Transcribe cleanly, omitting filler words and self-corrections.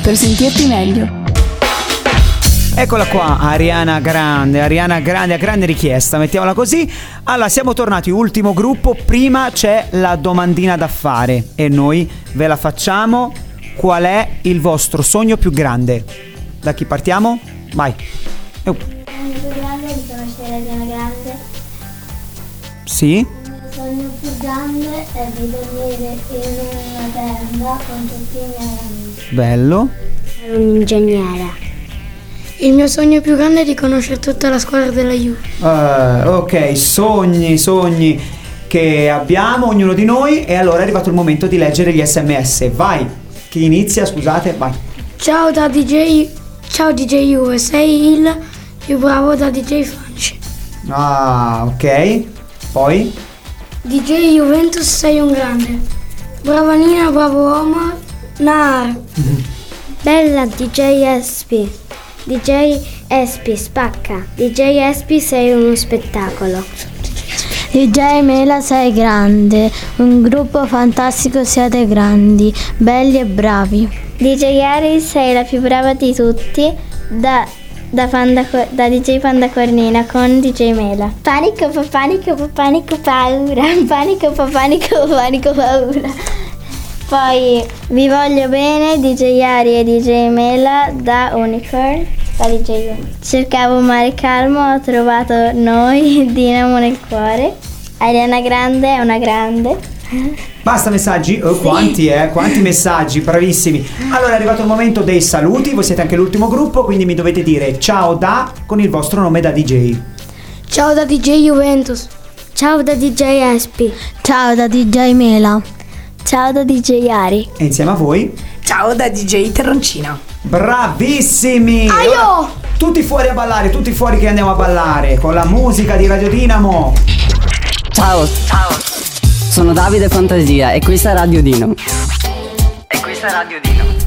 per sentirti meglio. Eccola qua, Ariana Grande, a grande richiesta, mettiamola così. Allora, siamo tornati, ultimo gruppo. Prima c'è la domandina da fare e noi ve la facciamo. Qual è il vostro sogno più grande? Da chi partiamo? Vai. Il mio più grande è di conoscere Ariana Grande. Sì? Il mio sogno più grande è di dormire in una tenda con tutti i miei amici. Bello. Sono un'ingegnera. Il mio sogno più grande è di conoscere tutta la squadra della Juve. Ok, sogni che abbiamo ognuno di noi. E allora è arrivato il momento di leggere gli SMS. Vai, chi inizia? Scusate, vai. Ciao DJ Juve, sei il più bravo da DJ Franci. Ah, ok. Poi? DJ Juventus, sei un grande. Brava Nina, bravo Omar. Nar. Bella DJ SP. DJ SP spacca. DJ SP sei uno spettacolo. DJ Mela sei grande, un gruppo fantastico, siete grandi, belli e bravi. DJ Ari sei la più brava di tutti da DJ Panda Cornina con DJ Mela. Panico, paura. Panico, paura. Poi vi voglio bene, DJ Ari e DJ Mela da Unicorn, da DJ Unicorn. Cercavo un mare calmo, ho trovato noi, Dinamo nel cuore. Ariana Grande è una grande. Basta messaggi? Sì. Quanti messaggi, bravissimi. Allora è arrivato il momento dei saluti. Voi siete anche l'ultimo gruppo, quindi mi dovete dire ciao da con il vostro nome da DJ. Ciao da DJ Juventus. Ciao da DJ SP. Ciao da DJ Mela. Ciao da DJ Ari. E insieme a voi ciao da DJ Terroncina. Bravissimi! Ora, tutti fuori a ballare, tutti fuori che andiamo a ballare con la musica di Radio Dinamo. Ciao, sono Davide Fantasia e questa è Radio Dino.